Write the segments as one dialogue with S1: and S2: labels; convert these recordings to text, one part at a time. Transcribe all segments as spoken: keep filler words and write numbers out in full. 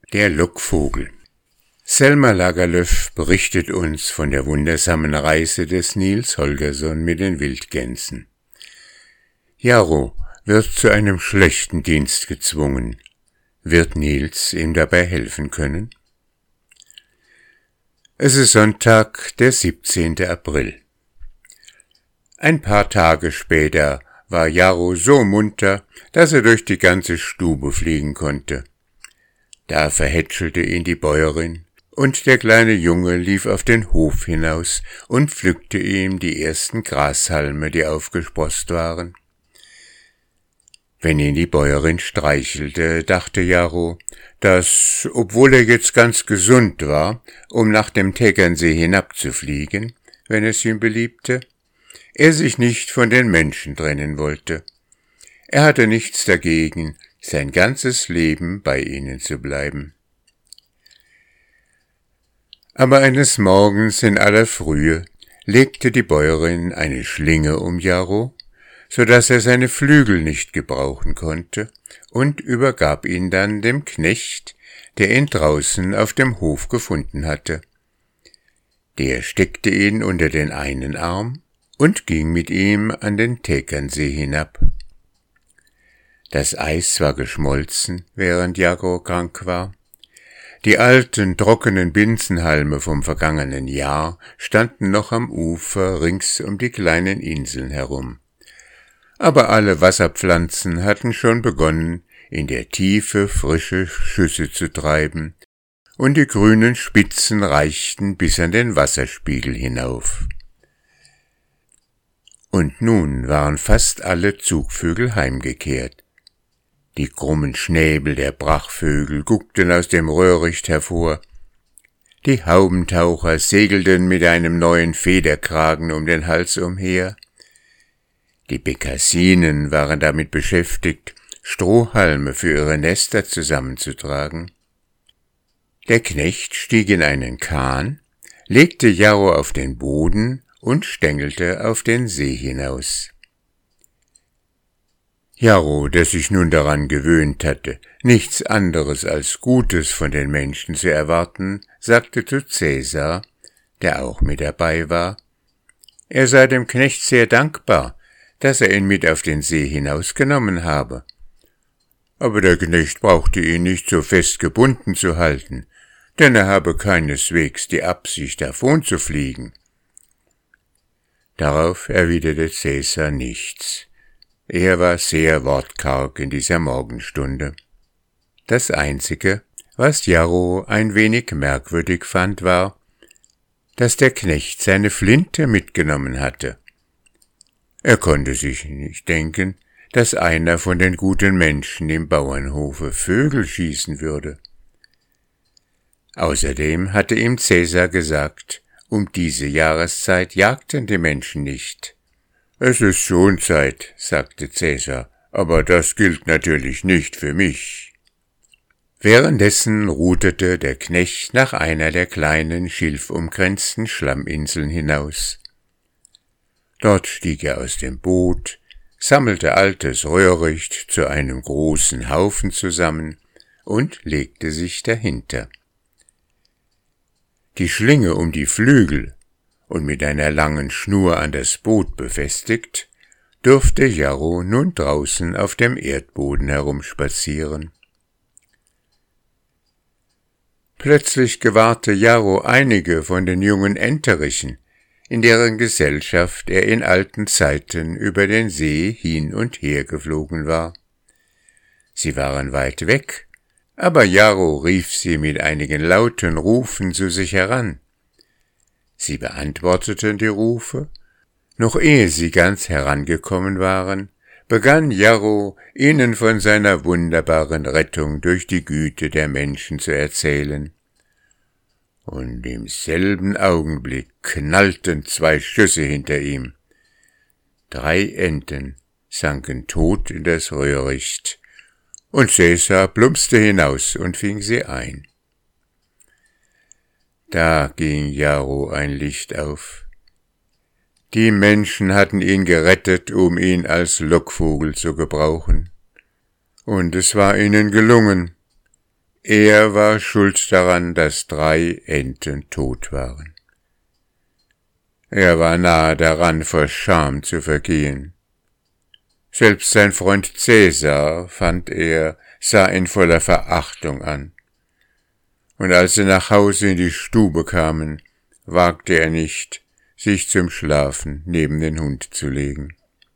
S1: Der Lockvogel. Selma Lagerlöf berichtet uns von der wundersamen Reise des Niels Holgersson mit den Wildgänsen. Jarro wird zu einem schlechten Dienst gezwungen. Wird Niels ihm dabei helfen können? Es ist Sonntag, der siebzehnte April. Ein paar Tage später war Jarro so munter, dass er durch die ganze Stube fliegen konnte. Da verhätschelte ihn die Bäuerin, und der kleine Junge lief auf den Hof hinaus und pflückte ihm die ersten Grashalme, die aufgesproßt waren. Wenn ihn die Bäuerin streichelte, dachte Jarro, dass, obwohl er jetzt ganz gesund war, um nach dem Tegernsee hinabzufliegen, wenn es ihm beliebte, er sich nicht von den Menschen trennen wollte. Er hatte nichts dagegen, sein ganzes Leben bei ihnen zu bleiben. Aber eines Morgens in aller Frühe legte die Bäuerin eine Schlinge um Jarro, so dass er seine Flügel nicht gebrauchen konnte, und übergab ihn dann dem Knecht, der ihn draußen auf dem Hof gefunden hatte. Der steckte ihn unter den einen Arm und ging mit ihm an den Tegernsee hinab. Das Eis war geschmolzen, während Jarro krank war. Die alten, trockenen Binsenhalme vom vergangenen Jahr standen noch am Ufer rings um die kleinen Inseln herum. Aber alle Wasserpflanzen hatten schon begonnen, in der Tiefe frische Schüsse zu treiben, und die grünen Spitzen reichten bis an den Wasserspiegel hinauf. Und nun waren fast alle Zugvögel heimgekehrt. Die krummen Schnäbel der Brachvögel guckten aus dem Röhricht hervor. Die Haubentaucher segelten mit einem neuen Federkragen um den Hals umher. Die Bekassinen waren damit beschäftigt, Strohhalme für ihre Nester zusammenzutragen. Der Knecht stieg in einen Kahn, legte Jarro auf den Boden und stängelte auf den See hinaus. Jarro, der sich nun daran gewöhnt hatte, nichts anderes als Gutes von den Menschen zu erwarten, sagte zu Cäsar, der auch mit dabei war, er sei dem Knecht sehr dankbar, dass er ihn mit auf den See hinausgenommen habe. Aber der Knecht brauchte ihn nicht so fest gebunden zu halten, denn er habe keineswegs die Absicht, davon zu fliegen. Darauf erwiderte Cäsar nichts. Er war sehr wortkarg in dieser Morgenstunde. Das Einzige, was Jarro ein wenig merkwürdig fand, war, dass der Knecht seine Flinte mitgenommen hatte. Er konnte sich nicht denken, dass einer von den guten Menschen im Bauernhofe Vögel schießen würde. Außerdem hatte ihm Cäsar gesagt, um diese Jahreszeit jagten die Menschen nicht. »Es ist Schonzeit«, sagte Cäsar, »aber das gilt natürlich nicht für mich.« Währenddessen ruderte der Knecht nach einer der kleinen, schilfumkränzten Schlamminseln hinaus. Dort stieg er aus dem Boot, sammelte altes Röhricht zu einem großen Haufen zusammen und legte sich dahinter. Die Schlinge um die Flügel und mit einer langen Schnur an das Boot befestigt, durfte Jarro nun draußen auf dem Erdboden herumspazieren. Plötzlich gewahrte Jarro einige von den jungen Enterichen, in deren Gesellschaft er in alten Zeiten über den See hin und her geflogen war. Sie waren weit weg, aber Jarro rief sie mit einigen lauten Rufen zu sich heran. Sie beantworteten die Rufe. Noch ehe sie ganz herangekommen waren, begann Jarro, ihnen von seiner wunderbaren Rettung durch die Güte der Menschen zu erzählen. Und im selben Augenblick knallten zwei Schüsse hinter ihm. Drei Enten sanken tot in das Röhricht, und Cäsar plumpste hinaus und fing sie ein. Da ging Jarro ein Licht auf. Die Menschen hatten ihn gerettet, um ihn als Lockvogel zu gebrauchen. Und es war ihnen gelungen. er war schuld daran, dass drei Enten tot waren. Er war nahe daran, vor Scham zu vergehen. Selbst sein Freund Cäsar, fand er, sah ihn voller Verachtung an. Und als sie nach Hause in die Stube kamen, wagte er nicht, sich zum Schlafen neben den Hund zu legen.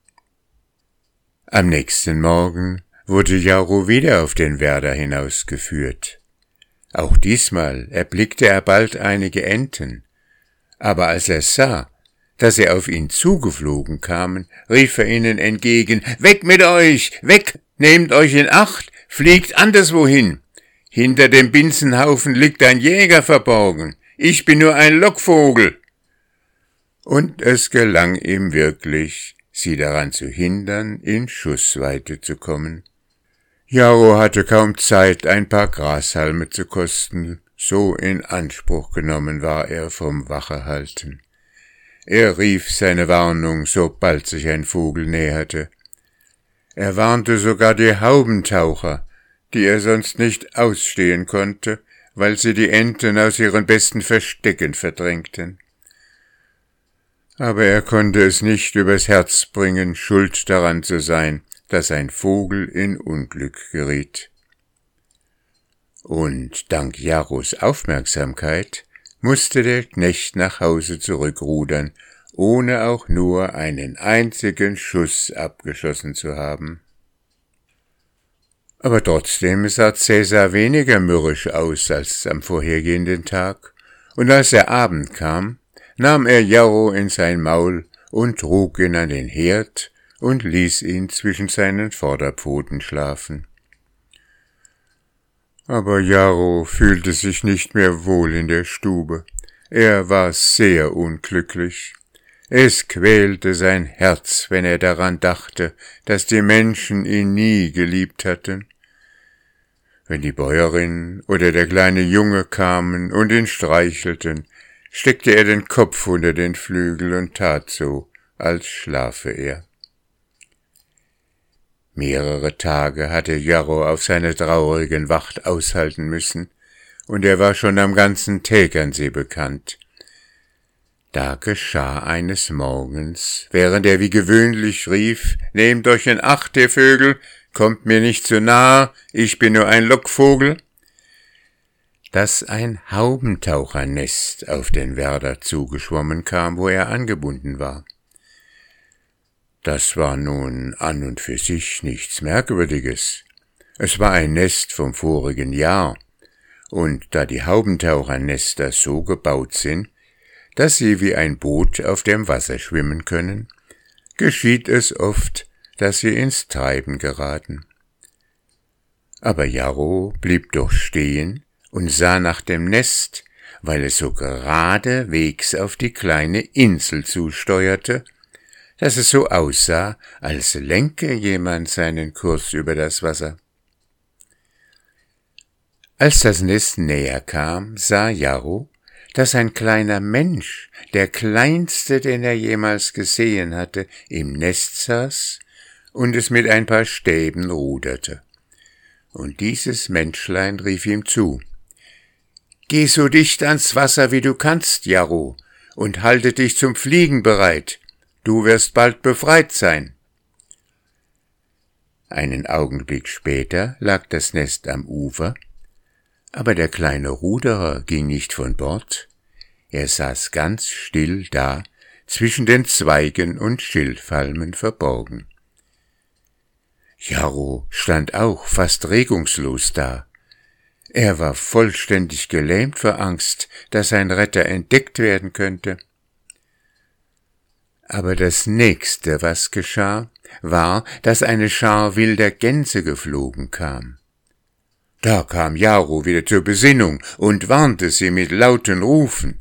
S1: Am nächsten Morgen wurde Jarro wieder auf den Werder hinausgeführt. Auch diesmal erblickte er bald einige Enten, aber als er sah, dass sie auf ihn zugeflogen kamen, rief er ihnen entgegen: »Weg mit euch! Weg! Nehmt euch in Acht! Fliegt anderswohin! Hinter dem Binsenhaufen liegt ein Jäger verborgen! Ich bin nur ein Lockvogel!« Und es gelang ihm wirklich, sie daran zu hindern, in Schussweite zu kommen. Jarro hatte kaum Zeit, ein paar Grashalme zu kosten, so in Anspruch genommen war er vom Wachehalten. Er rief seine Warnung, sobald sich ein Vogel näherte. Er warnte sogar die Haubentaucher, die er sonst nicht ausstehen konnte, weil sie die Enten aus ihren besten Verstecken verdrängten. Aber er konnte es nicht übers Herz bringen, schuld daran zu sein, dass ein Vogel in Unglück geriet. Und dank Jarros Aufmerksamkeit musste der Knecht nach Hause zurückrudern, ohne auch nur einen einzigen Schuss abgeschossen zu haben. Aber trotzdem sah Cäsar weniger mürrisch aus als am vorhergehenden Tag, und als der Abend kam, nahm er Jarro in sein Maul und trug ihn an den Herd und ließ ihn zwischen seinen Vorderpfoten schlafen. Aber Jarro fühlte sich nicht mehr wohl in der Stube. Er war sehr unglücklich. Es quälte sein Herz, wenn er daran dachte, dass die Menschen ihn nie geliebt hatten. Wenn die Bäuerin oder der kleine Junge kamen und ihn streichelten, steckte er den Kopf unter den Flügel und tat so, als schlafe er. Mehrere Tage hatte Jarro auf seiner traurigen Wacht aushalten müssen, und er war schon am ganzen Tegernsee bekannt. Da geschah eines Morgens, während er wie gewöhnlich rief: »Nehmt euch in Acht, ihr Vögel, kommt mir nicht zu nahe, ich bin nur ein Lockvogel«, dass ein Haubentauchernest auf den Werder zugeschwommen kam, wo er angebunden war. Das war nun an und für sich nichts Merkwürdiges. Es war ein Nest vom vorigen Jahr, und da die Haubentauchernester so gebaut sind, dass sie wie ein Boot auf dem Wasser schwimmen können, geschieht es oft, dass sie ins Treiben geraten. Aber Jarro blieb doch stehen und sah nach dem Nest, weil es so geradewegs auf die kleine Insel zusteuerte, dass es so aussah, als lenke jemand seinen Kurs über das Wasser. Als das Nest näher kam, sah Jarro, dass ein kleiner Mensch, der kleinste, den er jemals gesehen hatte, im Nest saß und es mit ein paar Stäben ruderte. Und dieses Menschlein rief ihm zu: »Geh so dicht ans Wasser, wie du kannst, Jarro, und halte dich zum Fliegen bereit. Du wirst bald befreit sein.« Einen Augenblick später lag das Nest am Ufer, aber der kleine Ruderer ging nicht von Bord. Er saß ganz still da, zwischen den Zweigen und Schilfhalmen verborgen. Jarro stand auch fast regungslos da. Er war vollständig gelähmt vor Angst, dass sein Retter entdeckt werden könnte. Aber das Nächste, was geschah, war, dass eine Schar wilder Gänse geflogen kam. Da kam Jarro wieder zur Besinnung und warnte sie mit lauten Rufen.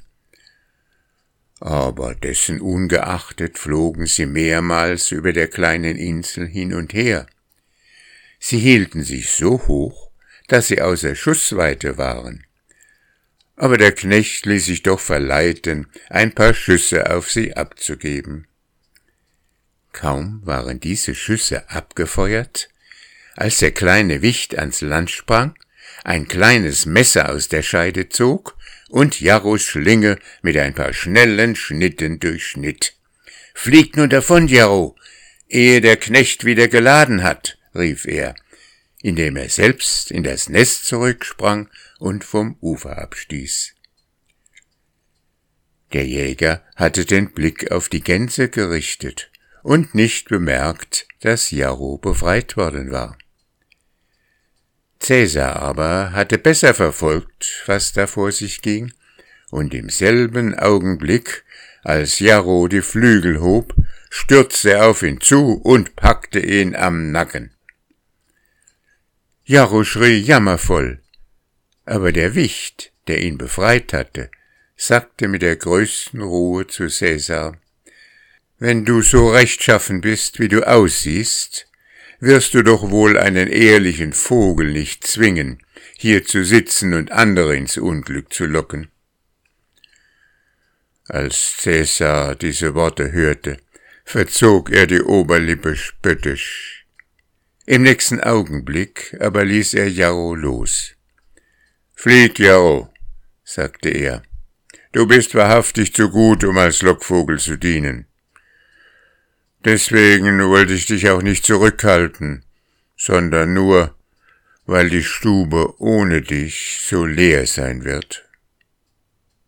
S1: Aber dessen ungeachtet flogen sie mehrmals über der kleinen Insel hin und her. Sie hielten sich so hoch, dass sie außer Schussweite waren. Aber der Knecht ließ sich doch verleiten, ein paar Schüsse auf sie abzugeben. Kaum waren diese Schüsse abgefeuert, als der kleine Wicht ans Land sprang, ein kleines Messer aus der Scheide zog und Jarros Schlinge mit ein paar schnellen Schnitten durchschnitt. »Flieg nun davon, Jarro, ehe der Knecht wieder geladen hat«, rief er, indem er selbst in das Nest zurücksprang und vom Ufer abstieß. Der Jäger hatte den Blick auf die Gänse gerichtet und nicht bemerkt, dass Jarro befreit worden war. Cäsar aber hatte besser verfolgt, was da vor sich ging, und im selben Augenblick, als Jarro die Flügel hob, stürzte er auf ihn zu und packte ihn am Nacken. Jarro schrie jammervoll, aber der Wicht, der ihn befreit hatte, sagte mit der größten Ruhe zu Cäsar: »Wenn du so rechtschaffen bist, wie du aussiehst, wirst du doch wohl einen ehrlichen Vogel nicht zwingen, hier zu sitzen und andere ins Unglück zu locken.« Als Cäsar diese Worte hörte, verzog er die Oberlippe spöttisch. Im nächsten Augenblick aber ließ er Jarro los. »Flieg, Jarro«, sagte er, »du bist wahrhaftig zu gut, um als Lockvogel zu dienen. Deswegen wollte ich dich auch nicht zurückhalten, sondern nur, weil die Stube ohne dich so leer sein wird.«